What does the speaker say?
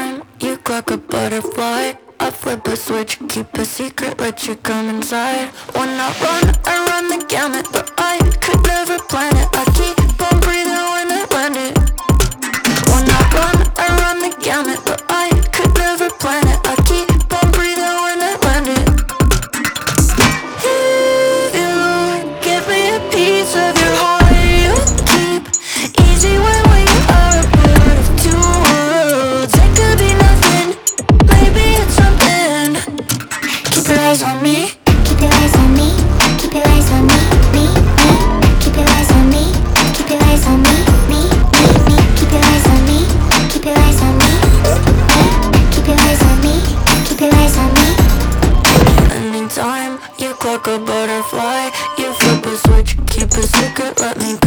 Anytime you clock a butterfly, I flip a switch, keep a secret, let you come inside. When I run the gamut, but I could never plan it. I keep on breathing when I land it. When I run the gamut, but I could never plan it. I keep on breathing when I land it. If you give me a piece of your heart, you keep easy when you are a part of two worlds. It could be nothing, maybe it's something. Keep your eyes on me. Keep your eyes on me. Keep your eyes on me. Me. Keep your eyes on me. Keep your eyes on me. Me. Keep your eyes on me. Keep your eyes on me. Keep your eyes on me. Keep your eyes on me. Anytime you clock a butterfly, you flip a switch, keep a secret, let me